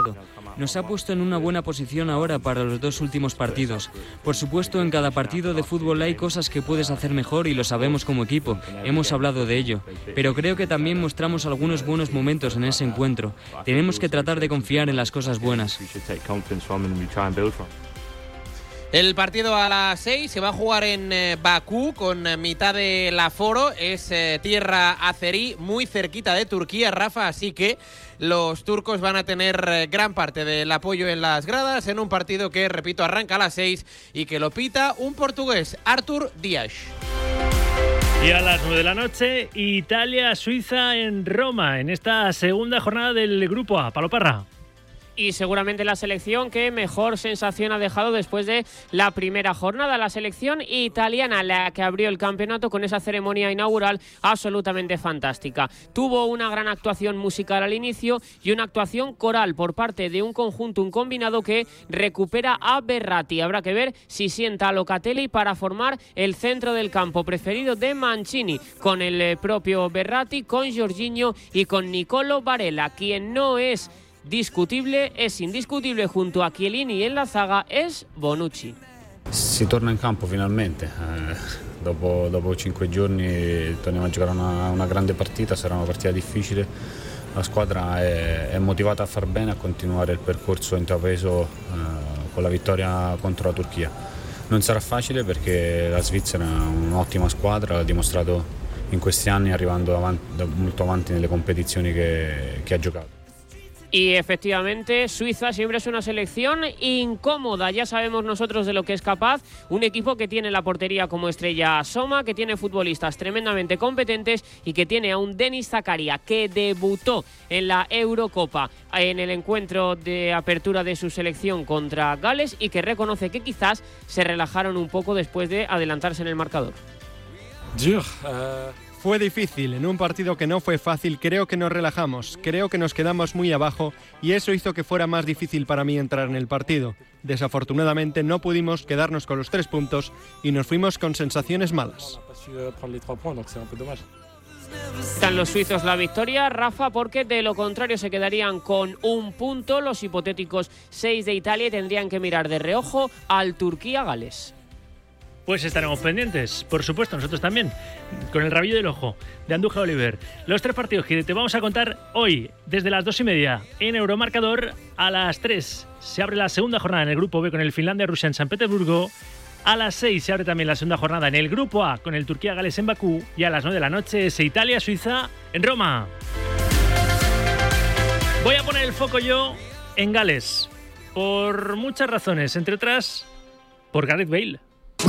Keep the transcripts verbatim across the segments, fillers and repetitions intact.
momento. Nos ha puesto en una buena posición ahora para los dos últimos partidos. Por supuesto, en cada partido de fútbol hay cosas que puedes hacer mejor y lo sabemos como equipo. Hemos hablado de ello. Pero creo que también mostramos algunos buenos momentos en ese encuentro. Tenemos que tratar de confiar en las cosas buenas. El partido a las seis se va a jugar en eh, Bakú con eh, mitad del aforo. Es eh, tierra azerí, muy cerquita de Turquía, Rafa, así que los turcos van a tener eh, gran parte del apoyo en las gradas en un partido que, repito, arranca a las seis y que lo pita un portugués, Artur Dias. Y a las nueve de la noche, Italia-Suiza en Roma, en esta segunda jornada del Grupo A. Palo Parra. Y seguramente la selección que mejor sensación ha dejado después de la primera jornada. La selección italiana, la que abrió el campeonato con esa ceremonia inaugural absolutamente fantástica. Tuvo una gran actuación musical al inicio y una actuación coral por parte de un conjunto, un combinado que recupera a Verratti. Habrá que ver si sienta a Locatelli para formar el centro del campo preferido de Mancini, con el propio Verratti, con Jorginho y con Nicolo Barella. Quien no es discutible, es indiscutible junto a Chiellini en la zaga, es Bonucci. Si torna in campo finalmente, eh, dopo, dopo cinque giorni torniamo a giocare una, una grande partita, sarà una partita difficile, la squadra è, è motivata a far bene, a continuare il percorso intrapreso eh, con la vittoria contro la Turchia. Non sarà facile perché la Svizzera è un'ottima squadra, l'ha dimostrato in questi anni arrivando avanti, molto avanti nelle competizioni che, che ha giocato. Y efectivamente, Suiza siempre es una selección incómoda. Ya sabemos nosotros de lo que es capaz. Un equipo que tiene la portería como estrella Soma, que tiene futbolistas tremendamente competentes y que tiene a un Denis Zakaria que debutó en la Eurocopa en el encuentro de apertura de su selección contra Gales y que reconoce que quizás se relajaron un poco después de adelantarse en el marcador. Dur, uh... Fue difícil, en un partido que no fue fácil, creo que nos relajamos, creo que nos quedamos muy abajo y eso hizo que fuera más difícil para mí entrar en el partido. Desafortunadamente no pudimos quedarnos con los tres puntos y nos fuimos con sensaciones malas. Están los suizos la victoria, Rafa, porque de lo contrario se quedarían con un punto los hipotéticos seis de Italia y tendrían que mirar de reojo al Turquía-Gales. Pues estaremos pendientes, por supuesto, nosotros también, con el rabillo del ojo de Andújar Oliver. Los tres partidos que te vamos a contar hoy, desde las dos y media en Euromarcador. A las tres se abre la segunda jornada en el Grupo B con el Finlandia-Rusia en San Petersburgo. A las seis se abre también la segunda jornada en el Grupo A con el Turquía-Gales en Bakú. Y a las nueve de la noche es Italia-Suiza en Roma. Voy a poner el foco yo en Gales, por muchas razones, entre otras, por Gareth Bale.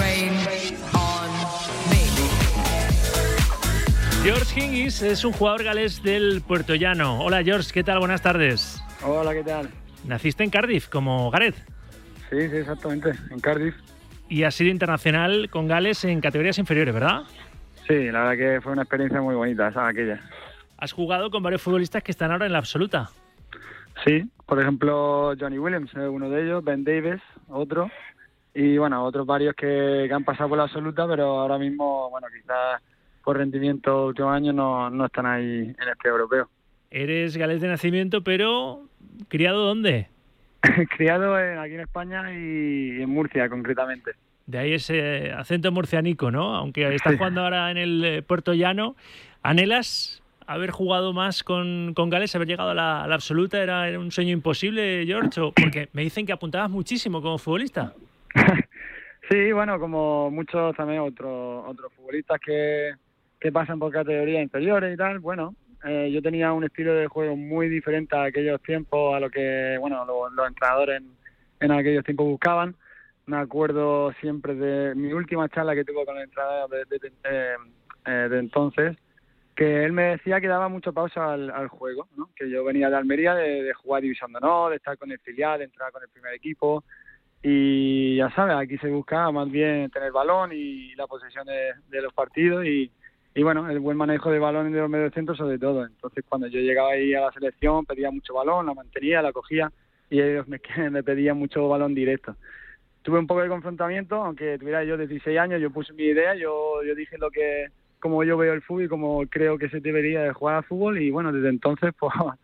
George Hingis es un jugador galés del Puertollano. Hola George, ¿qué tal? Buenas tardes. Hola, ¿qué tal? Naciste en Cardiff, como Gareth. Sí, sí, exactamente, en Cardiff. Y has sido internacional con Gales en categorías inferiores, ¿verdad? Sí, la verdad que fue una experiencia muy bonita esa aquella. Has jugado con varios futbolistas que están ahora en la absoluta. Sí, por ejemplo Johnny Williams, uno de ellos, Ben Davies, otro. Y bueno, otros varios que, que han pasado por la absoluta, pero ahora mismo, bueno, quizás por rendimiento últimos años no, no están ahí en este europeo. Eres galés de nacimiento, pero ¿criado dónde? Criado en, aquí en España y en Murcia, concretamente. De ahí ese acento murcianico, ¿no? Aunque estás sí. jugando ahora en el Puertollano, ¿anhelas haber jugado más con, con Gales, haber llegado a la, a la absoluta? ¿Era, ¿Era un sueño imposible, George? ¿O? Porque me dicen que apuntabas muchísimo como futbolista. Sí, bueno, como muchos también otros otros futbolistas que, que pasan por categorías inferiores y tal, bueno, eh, yo tenía un estilo de juego muy diferente a aquellos tiempos, a lo que, bueno, los, los entrenadores en, en aquellos tiempos buscaban. Me acuerdo siempre de mi última charla que tuve con el entrenador de, de, de, de, de entonces, que él me decía que daba mucha pausa al, al juego, ¿no? Que yo venía de Almería, de, de jugar División de Honor, de estar con el filial, de entrar con el primer equipo. Y ya sabes, aquí se busca más bien tener balón y la posesión de, de los partidos y, y bueno, el buen manejo de balón de los mediocentros sobre todo. Entonces cuando yo llegaba ahí a la selección pedía mucho balón, la mantenía, la cogía y ellos me, me pedían mucho balón directo. Tuve un poco de confrontamiento, aunque tuviera yo dieciséis años, yo puse mi idea, yo, yo dije lo que, como yo veo el fútbol y como creo que se debería de jugar al fútbol y bueno, desde entonces pues,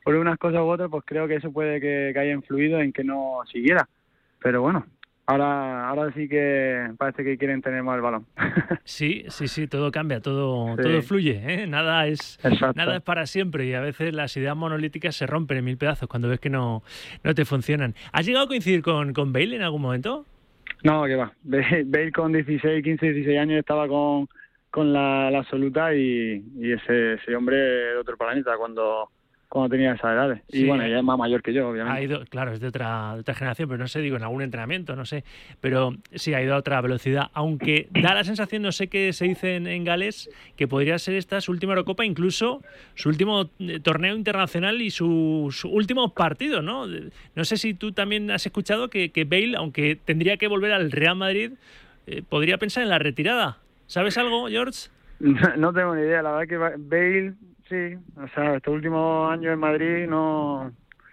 por unas cosas u otras, pues creo que eso puede que, que haya influido en que no siguiera. Pero bueno, ahora ahora sí que parece que quieren tener más el balón. Sí, sí, sí, todo cambia, todo, Sí. todo fluye, ¿eh? Nada es, Exacto. nada es para siempre y a veces las ideas monolíticas se rompen en mil pedazos cuando ves que no, no te funcionan. ¿Has llegado a coincidir con, con Bale en algún momento? No, que va. Bale Bale con dieciséis, quince, dieciséis años estaba con, con la, la absoluta y, y ese, ese hombre de otro planeta cuando, cuando tenía esas edades. Y Sí, bueno, eh. ella es más mayor que yo, obviamente. Ha ido, claro, es de otra, de otra generación, pero no sé, digo, en algún entrenamiento, no sé. Pero sí, ha ido a otra velocidad, aunque da la sensación, no sé qué se dice en, en Gales, que podría ser esta su última Eurocopa, incluso su último eh, torneo internacional y su, su último partido, ¿no? No sé si tú también has escuchado que, que Bale, aunque tendría que volver al Real Madrid, eh, podría pensar en la retirada. ¿Sabes algo, George? No, no tengo ni idea, la verdad que Ba- Bale, sí, o sea, estos últimos años en Madrid no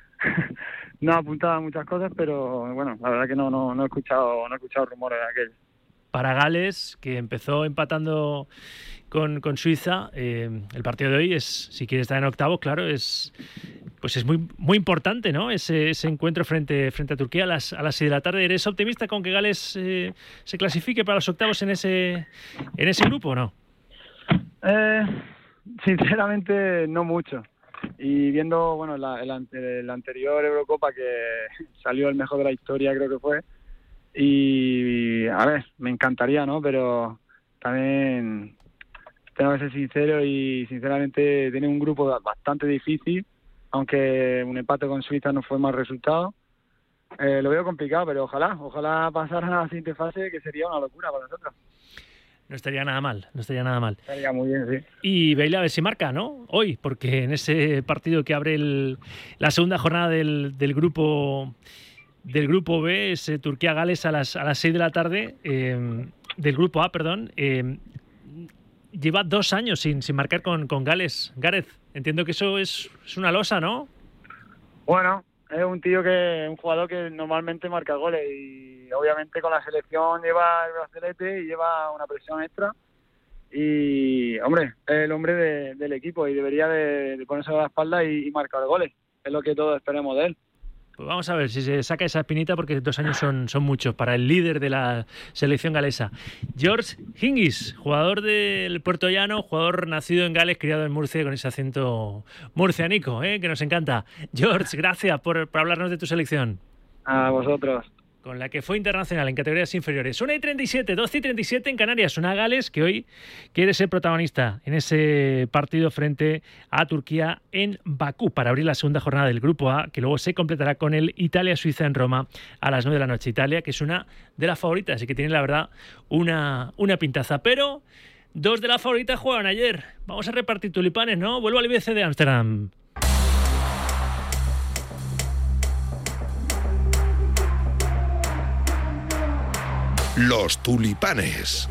no apuntaba a muchas cosas, pero bueno, la verdad que no no, no he escuchado no he escuchado rumores de aquello. Para Gales, que empezó empatando con, con Suiza, eh, el partido de hoy es, si quiere estar en octavos, claro, es pues es muy muy importante, ¿no? Ese, ese encuentro frente, frente a Turquía a las, a las seis de la tarde. ¿Eres optimista con que Gales eh, se clasifique para los octavos en ese, en ese grupo o no? Eh, sinceramente no mucho. Y viendo, bueno, la, el, ante- el anterior Eurocopa que salió el mejor de la historia, creo que fue. Y, a ver, me encantaría, ¿no? Pero también tengo que ser sincero y, sinceramente, tiene un grupo bastante difícil, aunque un empate con Suiza no fue mal resultado. Eh, lo veo complicado, pero ojalá, ojalá pasara a la siguiente fase, que sería una locura para nosotros. No estaría nada mal, no estaría nada mal. Estaría muy bien, sí. Y Bale a ver si marca, ¿no? Hoy, porque en ese partido que abre el, la segunda jornada del, del grupo del grupo B, es eh, Turquía-Gales a las, a las seis de la tarde, eh, del grupo A, perdón, eh, lleva dos años sin, sin marcar con, con Gales. Gareth, entiendo que eso es, es una losa, ¿no? Bueno, es un tío que, un jugador que normalmente marca goles y obviamente con la selección lleva el brazalete y lleva una presión extra y, hombre, es el hombre de, del equipo y debería de, de ponerse a la espalda y, y marcar goles. Es lo que todos esperemos de él. Pues vamos a ver si se saca esa espinita, porque dos años son, son muchos para el líder de la selección galesa. George Hingis, jugador del Puerto Llano, jugador nacido en Gales, criado en Murcia, con ese acento murcianico, ¿eh? Que nos encanta. George, gracias por, por hablarnos de tu selección. A vosotros. Con la que fue internacional en categorías inferiores. una y treinta y siete, doce y treinta y siete en Canarias. Una Gales que hoy quiere ser protagonista en ese partido frente a Turquía en Bakú para abrir la segunda jornada del Grupo A, que luego se completará con el Italia-Suiza en Roma a las nueve de la noche. Italia, que es una de las favoritas y que tiene, la verdad, una, una pintaza. Pero dos de las favoritas juegan ayer. Vamos a repartir tulipanes, ¿no? Vuelvo al I B C de Ámsterdam. Los tulipanes.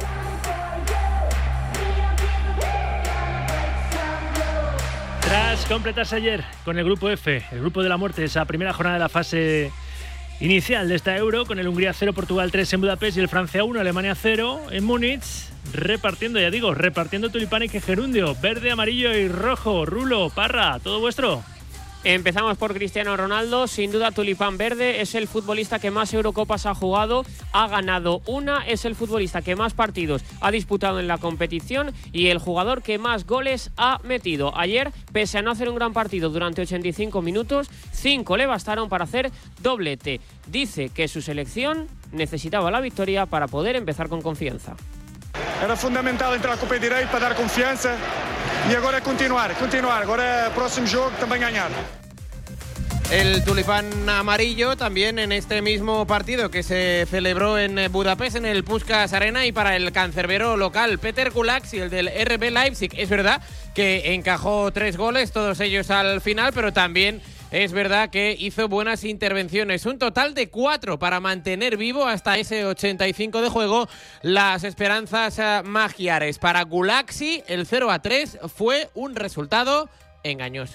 Tras completarse ayer con el grupo F, el grupo de la muerte, esa primera jornada de la fase inicial de esta Euro, con el Hungría cero, Portugal tres en Budapest y el Francia uno, Alemania cero en Múnich, repartiendo, ya digo, repartiendo tulipanes que gerundio, verde, amarillo y rojo. Rulo, Parra, todo vuestro. Empezamos por Cristiano Ronaldo, sin duda tulipán verde, es el futbolista que más Eurocopas ha jugado, ha ganado una, es el futbolista que más partidos ha disputado en la competición y el jugador que más goles ha metido. Ayer, pese a no hacer un gran partido durante ochenta y cinco minutos, cinco le bastaron para hacer doblete. Dice que su selección necesitaba la victoria para poder empezar con confianza. Era fundamental entrar com o pé direito para dar confiança e agora é continuar, continuar. Agora é próximo jogo também ganhar. El tulipán amarillo también en este mismo partido que se celebró en Budapest, en el Puskás Arena, y para el cancerbero local Peter Gulacsy, el del R B Leipzig. Es verdad que encajó tres goles, todos ellos al final, pero también es verdad que hizo buenas intervenciones. Un total de cuatro para mantener vivo hasta ese ochenta y cinco de juego las esperanzas uh, magiares. Para Gulacsy, el cero a tres fue un resultado engañoso.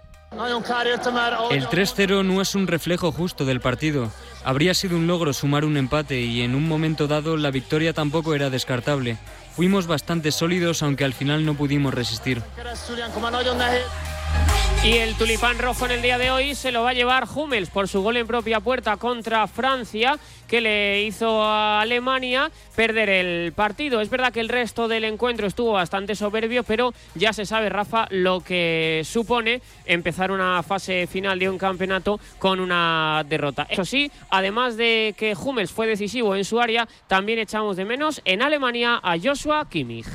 El tres cero no es un reflejo justo del partido. Habría sido un logro sumar un empate y en un momento dado la victoria tampoco era descartable. Fuimos bastante sólidos, aunque al final no pudimos resistir. Y el tulipán rojo en el día de hoy se lo va a llevar Hummels por su gol en propia puerta contra Francia, que le hizo a Alemania perder el partido. Es verdad que el resto del encuentro estuvo bastante soberbio, pero ya se sabe, Rafa, lo que supone empezar una fase final de un campeonato con una derrota. Eso sí, además de que Hummels fue decisivo en su área, también echamos de menos en Alemania a Joshua Kimmich.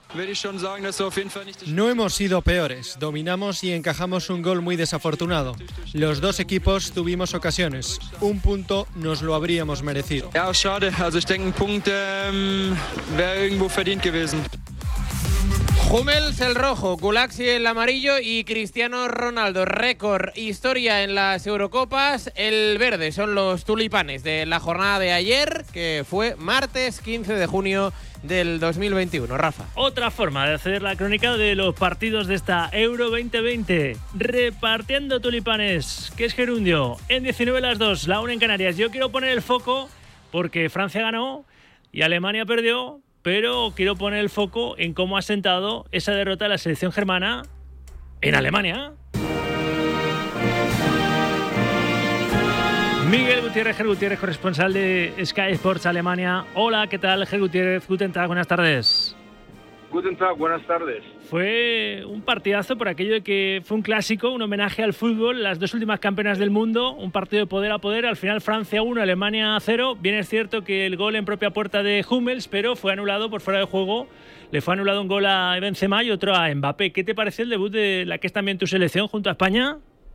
No hemos sido peores, dominamos y encajamos un gol muy desafortunado. Los dos equipos tuvimos ocasiones, un punto nos lo habríamos merecido. Ja, schade, also ich denke, un punkt ähm, wäre irgendwo verdient gewesen. Hummels el rojo, Gulaxi el amarillo y Cristiano Ronaldo, récord, historia en las Eurocopas. El verde son los tulipanes de la jornada de ayer, que fue martes quince de junio del dos mil veintiuno. Rafa. Otra forma de hacer la crónica de los partidos de esta Euro veinte veinte. Repartiendo tulipanes, que es gerundio. En diecinueve las dos, la una en Canarias. Yo quiero poner el foco porque Francia ganó y Alemania perdió, pero quiero poner el foco en cómo ha sentado esa derrota de la selección germana en Alemania. Miguel Gutiérrez, Ger Gutiérrez, corresponsal de Sky Sports Alemania. Hola, ¿qué tal, Ger Gutiérrez? Guten Tag, buenas tardes. Guten Tag, buenas tardes. Fue un partidazo por aquello de que fue un clásico, un homenaje al fútbol, las dos últimas campeonas del mundo, un partido de poder a poder. Al final Francia uno, Alemania cero. Bien es cierto que el gol en propia puerta de Hummels, pero fue anulado por fuera de juego. Le fue anulado un gol a Benzema y otro a Mbappé. ¿Qué te pareció el debut de la que es también tu selección junto a España?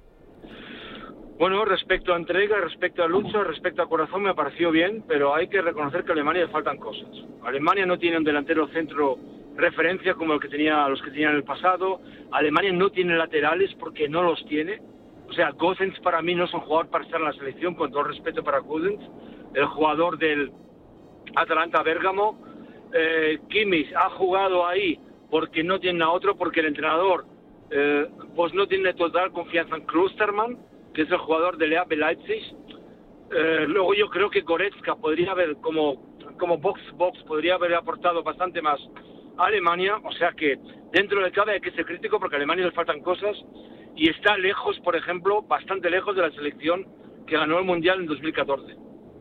Bueno, respecto a entrega, respecto a lucha, respecto a corazón me pareció bien, pero hay que reconocer que a Alemania le faltan cosas. Alemania no tiene un delantero centro referencia como el que tenía, los que tenía en el pasado. Alemania no tiene laterales porque no los tiene. O sea, Gosens para mí no es un jugador para estar en la selección, con todo el respeto para Gosens, el jugador del Atalanta Bérgamo. Eh, Kimmich ha jugado ahí porque no tiene a otro, porque el entrenador eh, pues no tiene total confianza en Klostermann, que es el jugador del R B Leipzig. Eh, luego yo creo que Goretzka podría haber, como, como box-box, podría haber aportado bastante más a Alemania. O sea que dentro de cabe hay que ser crítico porque a Alemania le faltan cosas y está lejos, por ejemplo, bastante lejos de la selección que ganó el Mundial en dos mil catorce.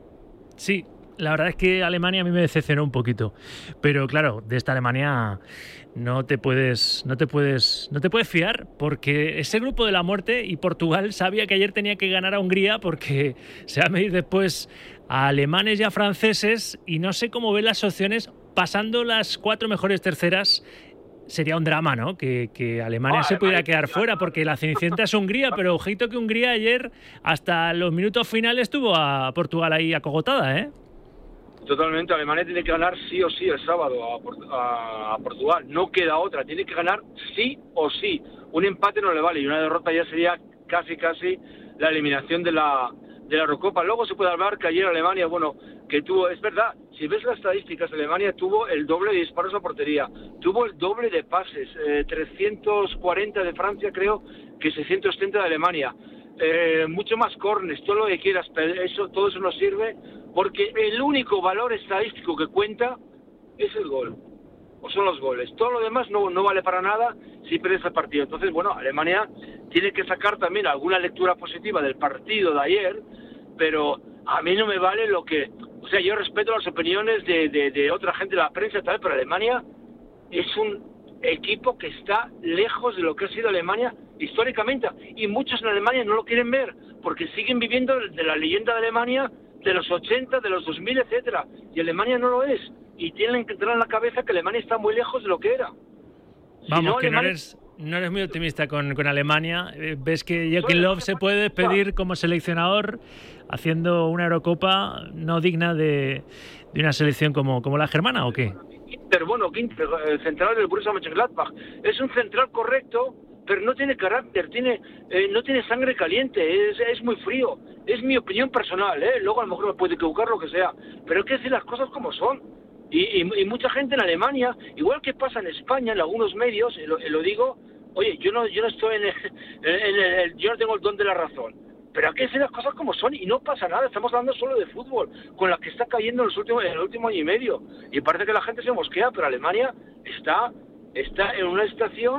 Sí, la verdad es que Alemania a mí me decepcionó un poquito, pero claro, de esta Alemania no te puedes, no te puedes, no te puedes fiar porque ese grupo de la muerte y Portugal sabía que ayer tenía que ganar a Hungría porque se va a medir después a alemanes y a franceses y no sé cómo ven las opciones pasando las cuatro mejores terceras. Sería un drama, ¿no? Que, que Alemania ah, se pudiera Alemania, quedar fuera porque la cenicienta es Hungría, pero ojito que Hungría ayer hasta los minutos finales tuvo a Portugal ahí acogotada, ¿eh? Totalmente, Alemania tiene que ganar sí o sí el sábado a, a, a Portugal, no queda otra, tiene que ganar sí o sí. Un empate no le vale y una derrota ya sería casi casi la eliminación de la de la Eurocopa. Luego se puede hablar que ayer Alemania, bueno, que tuvo, es verdad, si ves las estadísticas, Alemania tuvo el doble de disparos a portería, tuvo el doble de pases, eh, trescientos cuarenta de Francia creo que seiscientos setenta de Alemania. Eh, mucho más corners, todo lo que quieras, pero eso, todo eso nos sirve porque el único valor estadístico que cuenta es el gol, o son los goles. Todo lo demás no, no vale para nada si pierdes el partido. Entonces, bueno, Alemania tiene que sacar también alguna lectura positiva del partido de ayer, pero a mí no me vale lo que... O sea, yo respeto las opiniones de, de, de otra gente de la prensa y tal, pero Alemania es un equipo que está lejos de lo que ha sido Alemania históricamente, y muchos en Alemania no lo quieren ver porque siguen viviendo de la leyenda de Alemania de los ochenta, de los dos mil, etcétera, y Alemania no lo es, y tienen que entrar en la cabeza que Alemania está muy lejos de lo que era. Vamos, si no, que Alemania... no eres, no eres muy optimista con, con Alemania. Eh, ves que Joachim Löw se puede despedir como seleccionador haciendo una Eurocopa no digna de, de una selección como, como la germana, ¿o qué? Pero bueno, Ginter, el central del Borussia Mönchengladbach, es un central correcto, pero no tiene carácter, tiene eh, no tiene sangre caliente, es, es muy frío. Es mi opinión personal, ¿eh? Luego a lo mejor me puede equivocar, lo que sea, pero hay que decir las cosas como son. Y, y, y mucha gente en Alemania, igual que pasa en España, en algunos medios, y lo, y lo digo, oye, yo no yo no estoy en el, en el, yo no tengo el don de la razón, pero hay que decir las cosas como son y no pasa nada. Estamos hablando solo de fútbol, con la que está cayendo en, los últimos, en el último año y medio, y parece que la gente se mosquea, pero Alemania está, está en una situación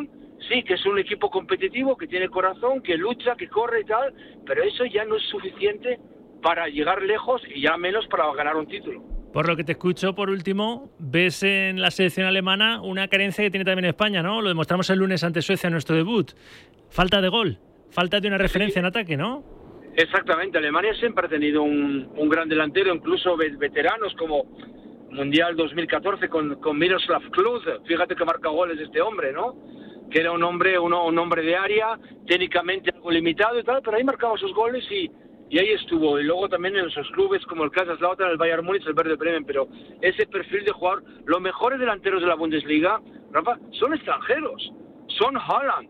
sí, que es un equipo competitivo, que tiene corazón, que lucha, que corre y tal, pero eso ya no es suficiente para llegar lejos y ya menos para ganar un título. Por lo que te escucho, por último, ves en la selección alemana una carencia que tiene también España, ¿no? Lo demostramos el lunes ante Suecia en nuestro debut. Falta de gol, falta de una referencia sí. en ataque, ¿no? Exactamente, Alemania siempre ha tenido un, un gran delantero, incluso veteranos como Mundial dos mil catorce con, con Miroslav Klose, fíjate que marca goles este hombre, ¿no? Que era un hombre, uno, un hombre de área, técnicamente algo limitado y tal, pero ahí marcaba sus goles y, y ahí estuvo. Y luego también en esos clubes como el Kaiserslautern, el Bayern Múnich, el Werder Bremen, pero ese perfil de jugador, los mejores delanteros de la Bundesliga, Rafa, son extranjeros, son Haaland,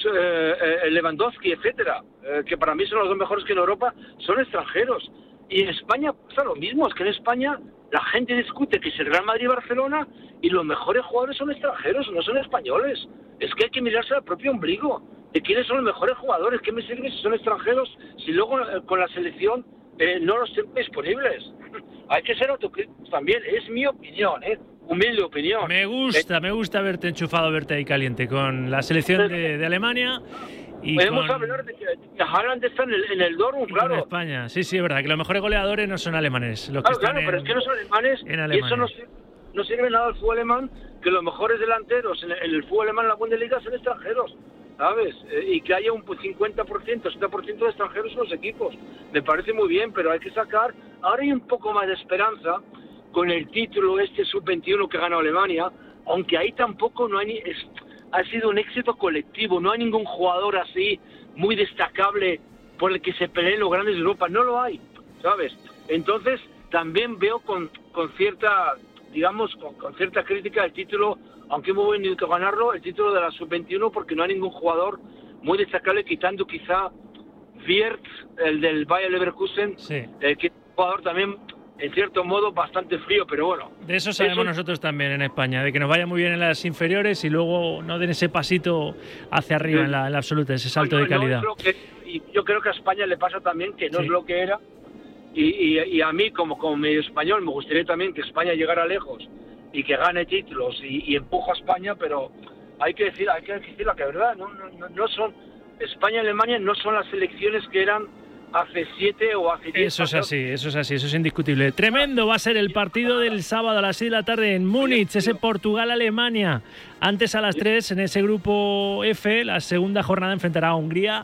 eh, Lewandowski, etcétera, eh, que para mí son los dos mejores que en Europa, son extranjeros. Y en España pasa lo mismo, es que en España la gente discute que es el Real Madrid y Barcelona y los mejores jugadores son extranjeros, no son españoles. Es que hay que mirarse al propio ombligo de quiénes son los mejores jugadores. ¿Qué me sirve si son extranjeros si luego eh, con la selección eh, no los tengo disponibles? Hay que ser autocríticos también, es mi opinión, ¿eh? Humilde opinión. Me gusta, eh, me gusta verte enchufado, verte ahí caliente con la selección de, de Alemania. Y podemos con... hablar de que Haaland está en el, en el Dortmund, claro. En España, sí, sí, es verdad, que los mejores goleadores no son alemanes. Los claro, que están claro, en, pero es que no son alemanes en y eso no sirve, no sirve nada al fútbol alemán, que los mejores delanteros en el, en el fútbol alemán en la Bundesliga son extranjeros, ¿sabes? Eh, y que haya un cincuenta por ciento, sesenta por ciento de extranjeros en los equipos. Me parece muy bien, pero hay que sacar... Ahora hay un poco más de esperanza con el título este sub veintiuno que ganó Alemania, aunque ahí tampoco no hay ni... Es, ha sido un éxito colectivo, no hay ningún jugador así muy destacable por el que se peleen los grandes de Europa, no lo hay, ¿sabes? Entonces también veo con, con cierta, digamos, con, con cierta crítica el título, aunque muy bueno que ganarlo, el título de la sub veintiuno, porque no hay ningún jugador muy destacable, quitando quizá Wirtz, el del Bayer Leverkusen, sí. eh, que es un jugador también, en cierto modo, bastante frío, pero bueno. De eso sabemos eso... nosotros también en España, de que nos vaya muy bien en las inferiores y luego no den ese pasito hacia arriba sí. en, la, en la absoluta, ese salto no, no, de calidad. No que, y yo creo que a España le pasa también que no sí. es lo que era, y, y, y a mí como, como medio español me gustaría también que España llegara lejos y que gane títulos y, y empuja a España, pero hay que decir, hay que decir la que verdad, no, no, no son, España y Alemania no son las selecciones que eran hace siete o hace diez. Eso es así, eso es así, eso es indiscutible. Tremendo va a ser el partido del sábado a las seis de la tarde en Múnich, ese Portugal-Alemania. Antes a las tres en ese grupo F, la segunda jornada enfrentará a Hungría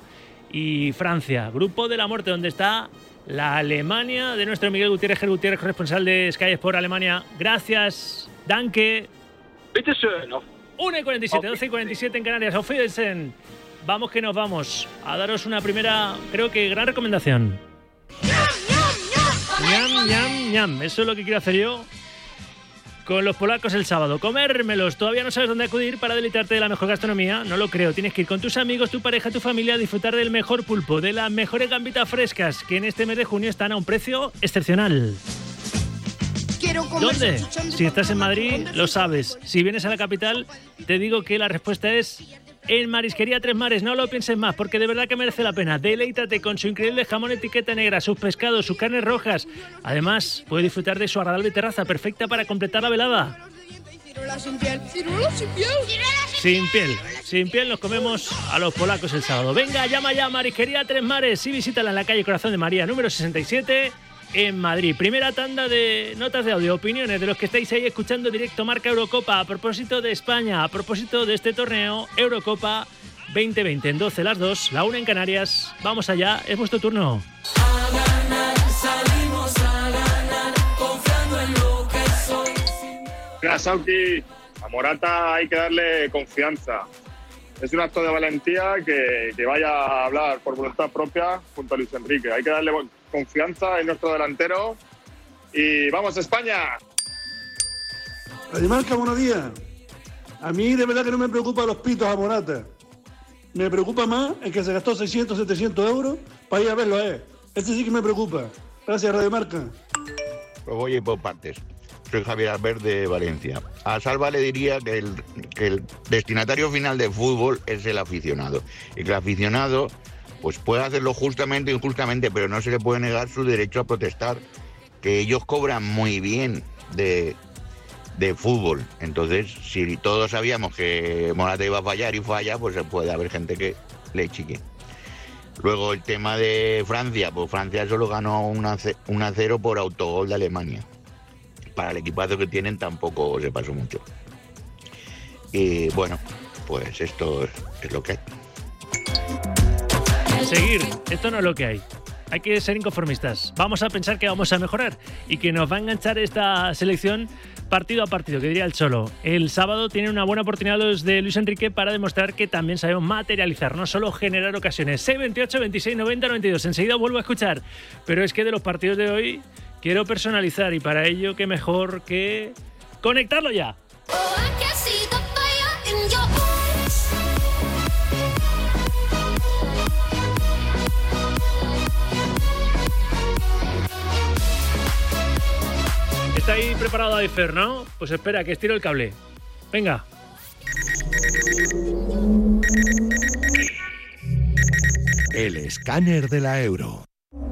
y Francia. Grupo de la muerte, donde está la Alemania de nuestro Miguel Gutiérrez, Ger Gutiérrez, corresponsal de Sky Sport Alemania. Gracias, danke. una y cuarenta y siete, doce y cuarenta y siete en Canarias. Auf Wiedersehen. Vamos que nos vamos a daros una primera, creo que gran recomendación. Ñam, ñam, ñam. Eso es lo que quiero hacer yo con los polacos el sábado. Comérmelos. Todavía no sabes dónde acudir para deleitarte de la mejor gastronomía. No lo creo. Tienes que ir con tus amigos, tu pareja, tu familia a disfrutar del mejor pulpo, de las mejores gambitas frescas, que en este mes de junio están a un precio excepcional. ¿Dónde? Si estás en Madrid, lo sabes. Si vienes a la capital, te digo que la respuesta es... en Marisquería Tres Mares. No lo pienses más, porque de verdad que merece la pena. Deleítate con su increíble jamón etiqueta negra, sus pescados, sus carnes rojas. Además, puedes disfrutar de su agradable terraza, perfecta para completar la velada. Sin piel. Sin piel. Sin piel nos comemos a los polacos el sábado. Venga, llama ya a Marisquería Tres Mares y visítala en la calle Corazón de María, número sesenta y siete, en Madrid. Primera tanda de notas de audio, opiniones de los que estáis ahí escuchando directo Marca Eurocopa a propósito de España, a propósito de este torneo Eurocopa veinte veinte. En doce las dos, la una en Canarias. Vamos allá, es vuestro turno. A ganar, salimos a ganar, confiando en lo que soy. Mira, Sauki, a Morata hay que darle confianza. Es un acto de valentía que, que vaya a hablar por voluntad propia junto a Luis Enrique. Hay que darle confianza en nuestro delantero y ¡vamos España! Radio Marca, buenos días. A mí de verdad que no me preocupa los pitos a Morata. Me preocupa más el que se gastó seiscientos, setecientos euros para ir a verlo a él. Ese sí que me preocupa. Gracias, Radio Marca. Pues voy a ir por partes. Soy Javier Albert de Valencia. A Salva le diría que el, que el destinatario final del fútbol es el aficionado. Y que el aficionado pues puede hacerlo justamente o injustamente, pero no se le puede negar su derecho a protestar. Que ellos cobran muy bien de, de fútbol. Entonces, si todos sabíamos que Morata iba a fallar y falla, pues puede haber gente que le chique. Luego el tema de Francia, pues Francia solo ganó uno a cero por autogol de Alemania. Para el equipazo que tienen tampoco se pasó mucho. Y bueno, pues esto es, es lo que hay. Seguir, esto no es lo que hay. Hay que ser inconformistas. Vamos a pensar que vamos a mejorar y que nos va a enganchar esta selección partido a partido, que diría el Cholo. El sábado tienen una buena oportunidad los de Luis Enrique para demostrar que también sabemos materializar, no solo generar ocasiones. seis veintiocho, veintiséis, noventa, noventa y dos. Enseguida vuelvo a escuchar. Pero es que de los partidos de hoy quiero personalizar y para ello qué mejor que conectarlo ya. Está ahí preparado David Fer, ¿no? Pues espera, que estiro el cable. Venga. El escáner de la Euro.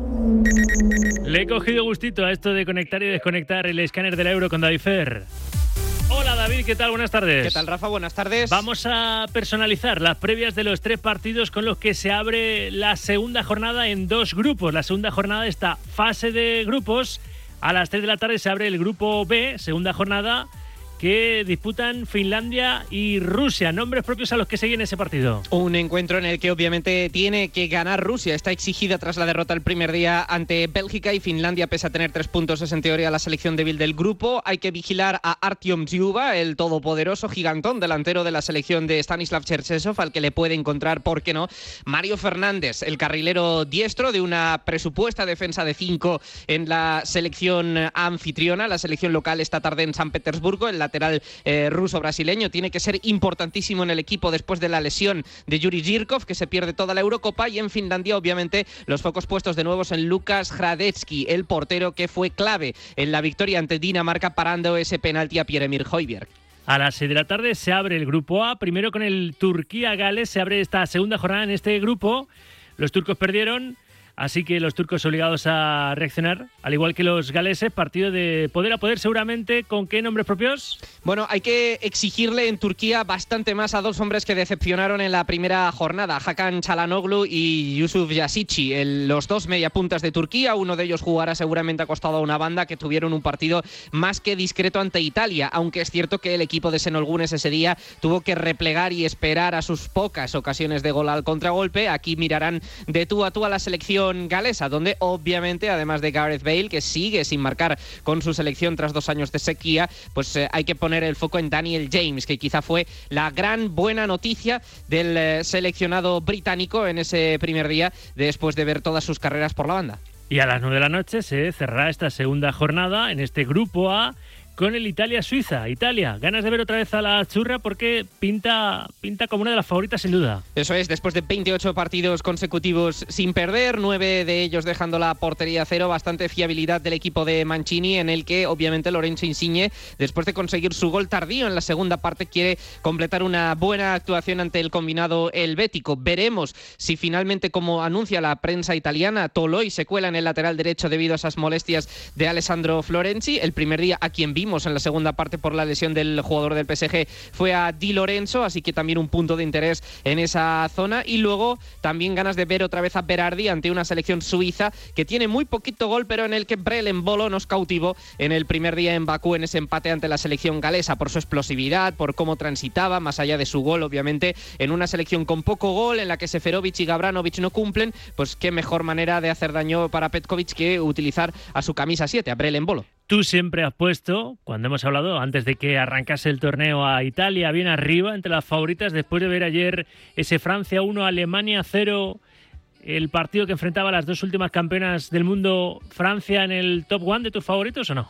Le he cogido gustito a esto de conectar y desconectar el escáner de la Euro con David Fer. Hola David, ¿qué tal? Buenas tardes. ¿Qué tal, Rafa? Buenas tardes. Vamos a personalizar las previas de los tres partidos con los que se abre la segunda jornada en dos grupos. La segunda jornada está fase de grupos. A las tres de la tarde se abre el grupo B, segunda jornada, que disputan Finlandia y Rusia. Nombres propios a los que siguen ese partido. Un encuentro en el que obviamente tiene que ganar Rusia. Está exigida tras la derrota el primer día ante Bélgica y Finlandia, pese a tener tres puntos, es en teoría la selección débil del grupo. Hay que vigilar a Artyom Dzyuba, el todopoderoso gigantón delantero de la selección de Stanislav Cherchesov, al que le puede encontrar, ¿por qué no?, Mario Fernández, el carrilero diestro de una presupuesta defensa de cinco en la selección anfitriona. La selección local esta tarde en San Petersburgo. El lateral eh, ruso-brasileño tiene que ser importantísimo en el equipo después de la lesión de Yuri Zhirkov, que se pierde toda la Eurocopa. Y en Finlandia, obviamente, los focos puestos de nuevo en Lukas Hradecki, el portero que fue clave en la victoria ante Dinamarca, parando ese penalti a Pierre-Emile Højbjerg. A las seis de la tarde se abre el grupo A, primero con el Turquía-Gales. Se abre esta segunda jornada en este grupo. Los turcos perdieron, así que los turcos obligados a reaccionar, al igual que los galeses. Partido de poder a poder seguramente. ¿Con qué nombres propios? Bueno, hay que exigirle en Turquía bastante más a dos hombres que decepcionaron en la primera jornada, Hakan Çalhanoğlu y Yusuf Yazici, el, los dos mediapuntas de Turquía. Uno de ellos jugará seguramente acostado a una banda, que tuvieron un partido más que discreto ante Italia, aunque es cierto que el equipo de Şenol Güneş ese día tuvo que replegar y esperar a sus pocas ocasiones de gol al contragolpe. Aquí mirarán de tú a tú a la selección galesa, donde obviamente, además de Gareth Bale, que sigue sin marcar con su selección tras dos años de sequía, pues eh, hay que poner el foco en Daniel James, que quizá fue la gran buena noticia del eh, seleccionado británico en ese primer día, después de ver todas sus carreras por la banda. Y a las nueve de la noche se cerrará esta segunda jornada en este grupo A con el Italia-Suiza. Italia, ganas de ver otra vez a la churra porque pinta, pinta como una de las favoritas sin duda. Eso es, después de veintiocho partidos consecutivos sin perder, nueve de ellos dejando la portería a cero, bastante fiabilidad del equipo de Mancini, en el que obviamente Lorenzo Insigne, después de conseguir su gol tardío en la segunda parte, quiere completar una buena actuación ante el combinado helvético. Veremos si finalmente, como anuncia la prensa italiana, Toloi se cuela en el lateral derecho debido a esas molestias de Alessandro Florenzi. El primer día a quien vimos en la segunda parte por la lesión del jugador del P S G fue a Di Lorenzo, así que también un punto de interés en esa zona. Y luego también ganas de ver otra vez a Berardi ante una selección suiza que tiene muy poquito gol, pero en el que Brel Embolo nos cautivó en el primer día en Bakú en ese empate ante la selección galesa, por su explosividad, por cómo transitaba, más allá de su gol, obviamente, en una selección con poco gol, en la que Seferovic y Gavranovic no cumplen. Pues qué mejor manera de hacer daño para Petkovic que utilizar a su camisa siete, a Brel Embolo. Tú siempre has puesto, cuando hemos hablado antes de que arrancase el torneo, a Italia bien arriba entre las favoritas, después de ver ayer ese Francia uno, Alemania cero, el partido que enfrentaba a las dos últimas campeonas del mundo. ¿Francia en el top one de tus favoritos o no?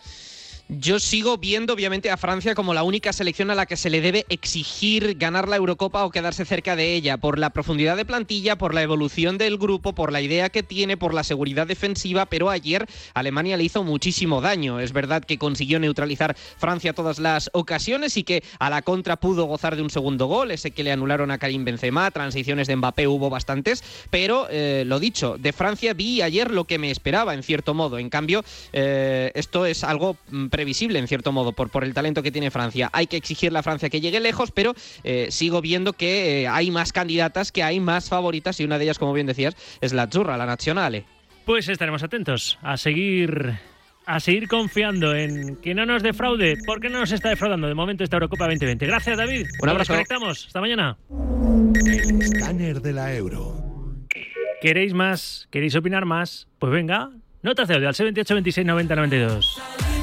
Yo sigo viendo obviamente a Francia como la única selección a la que se le debe exigir ganar la Eurocopa o quedarse cerca de ella, por la profundidad de plantilla, por la evolución del grupo, por la idea que tiene, por la seguridad defensiva. Pero ayer Alemania le hizo muchísimo daño. Es verdad que consiguió neutralizar Francia todas las ocasiones y que a la contra pudo gozar de un segundo gol, ese que le anularon a Karim Benzema. Transiciones de Mbappé hubo bastantes, pero eh, lo dicho, de Francia vi ayer lo que me esperaba en cierto modo. En cambio, eh, esto es algo pre previsible, en cierto modo, por, por el talento que tiene Francia. Hay que exigirle a Francia que llegue lejos, pero eh, sigo viendo que eh, hay más candidatas, que hay más favoritas, y una de ellas, como bien decías, es la Azzurra, la Nazionale. Pues estaremos atentos a seguir... a seguir confiando en que no nos defraude, porque no nos está defraudando de momento esta Eurocopa veinte veinte. Gracias, David. Un abrazo. Nos conectamos. Hasta mañana. El escáner de la Euro. ¿Queréis más? ¿Queréis opinar más? Pues venga, notas de audio al seis veintiocho, veintiséis, noventa, noventa y dos.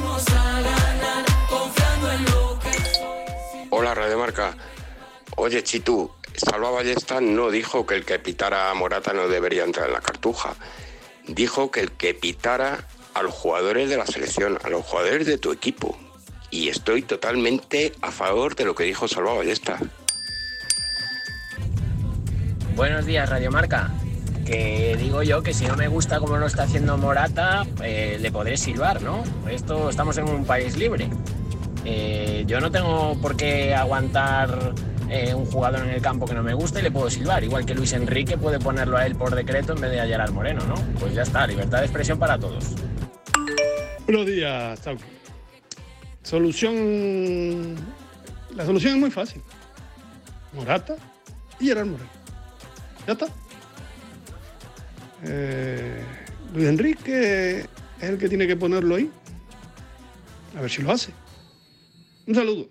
Hola, Radio Marca. Oye, Chitu, Salva Ballesta no dijo que el que pitara a Morata no debería entrar en la cartuja. Dijo que el que pitara a los jugadores de la selección, a los jugadores de tu equipo. Y estoy totalmente a favor de lo que dijo Salva Ballesta. Buenos días, Radio Marca. Que digo yo que si no me gusta como lo está haciendo Morata, eh, le podré silbar, ¿no? Esto, estamos en un país libre. Eh, yo no tengo por qué aguantar eh, un jugador en el campo que no me gusta y le puedo silbar. Igual que Luis Enrique puede ponerlo a él por decreto en vez de a Gerard Moreno, ¿no? Pues ya está, libertad de expresión para todos. Buenos días, Sauki. Solución... La solución es muy fácil. Morata y Gerard Moreno. Ya está. Eh, Luis Enrique es el que tiene que ponerlo ahí. A ver si lo hace. Un saludo.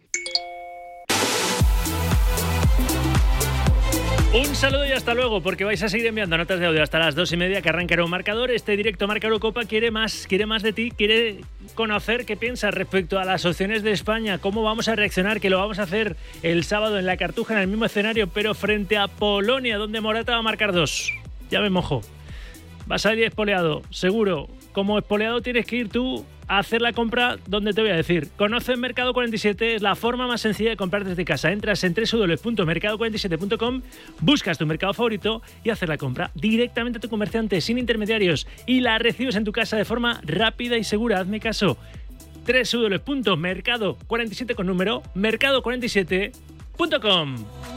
Un saludo y hasta luego, porque vais a seguir enviando notas de audio hasta las dos y media, que arrancará un marcador. Este directo Marca Eurocopa quiere más, quiere más de ti, quiere conocer qué piensas respecto a las opciones de España, cómo vamos a reaccionar, que lo vamos a hacer el sábado en la Cartuja, en el mismo escenario, pero frente a Polonia, donde Morata va a marcar dos. Ya me mojo. Vas a salir espoleado, seguro. Como espoleado tienes que ir tú a hacer la compra donde te voy a decir. Conoce Mercado cuarenta y siete, es la forma más sencilla de comprar desde casa. Entras en doble u doble u doble u punto mercado cuarenta y siete punto com, buscas tu mercado favorito y haces la compra directamente a tu comerciante, sin intermediarios, y la recibes en tu casa de forma rápida y segura. Hazme caso. doble u doble u doble u punto mercado cuarenta y siete con número, mercado cuarenta y siete punto com.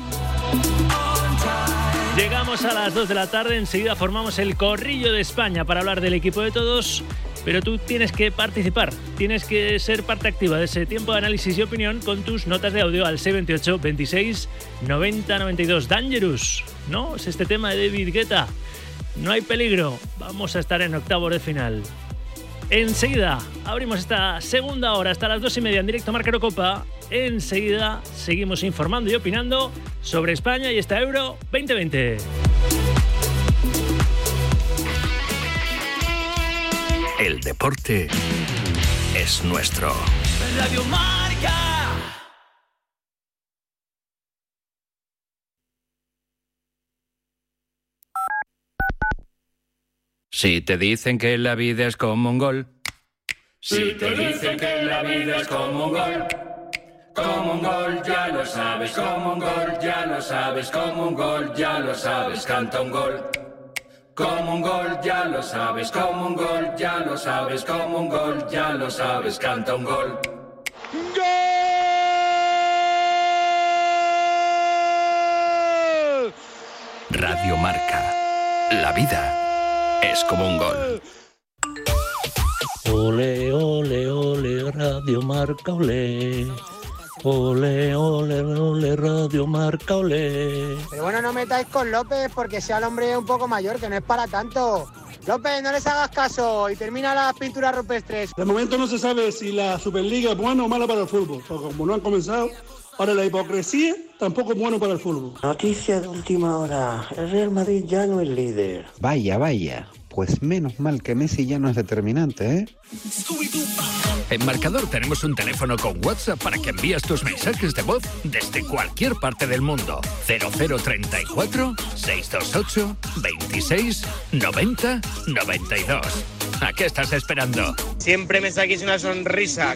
Llegamos a las dos de la tarde, enseguida formamos el corrillo de España para hablar del equipo de todos, pero tú tienes que participar, tienes que ser parte activa de ese tiempo de análisis y opinión con tus notas de audio al seis veintiocho, veintiséis, noventa, noventa y dos. Dangerous, ¿no? Es este tema de David Guetta. No hay peligro, vamos a estar en octavos de final. Enseguida abrimos esta segunda hora hasta las dos y media en directo Marca Eurocopa. Enseguida seguimos informando y opinando sobre España y esta Euro veinte veinte. El deporte es nuestro. Radio Marca. Si te dicen que la vida es como un gol. Si te dicen que la vida es como un gol. Como un gol, ya lo sabes, como un gol, ya lo sabes, como un gol, ya lo sabes, canta un gol. Como un gol, ya lo sabes, como un gol, ya lo sabes, como un gol, ya lo sabes, canta un gol. ¡Gol! Radio Marca. La vida es como un gol. Ole, ole, ole, Radio Marca, ole. Ole, ole, ole, Radio Marca, ole. Pero bueno, no metáis con López porque sea el hombre un poco mayor, que no es para tanto. López, no les hagas caso y termina las pinturas rupestres. De momento no se sabe si la Superliga es buena o mala para el fútbol, porque como no han comenzado, ahora la hipocresía tampoco es bueno para el fútbol. Noticia de última hora, el Real Madrid ya no es líder. Vaya, vaya, pues menos mal que Messi ya no es determinante, ¿eh? En Marcador tenemos un teléfono con WhatsApp para que envíes tus mensajes de voz desde cualquier parte del mundo. cero cero treinta y cuatro, seiscientos veintiocho, veintiséis, noventa, noventa y dos. ¿A qué estás esperando? Siempre me saquéis una sonrisa.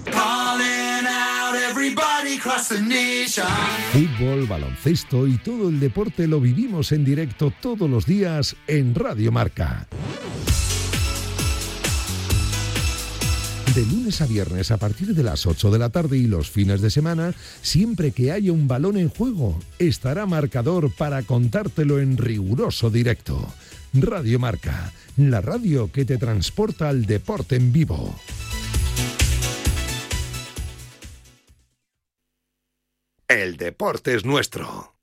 Fútbol, baloncesto y todo el deporte lo vivimos en directo todos los días en Radio Marca. De lunes a viernes a partir de las ocho de la tarde y los fines de semana, siempre que haya un balón en juego, estará Marcador para contártelo en riguroso directo. Radio Marca, la radio que te transporta al deporte en vivo. El deporte es nuestro.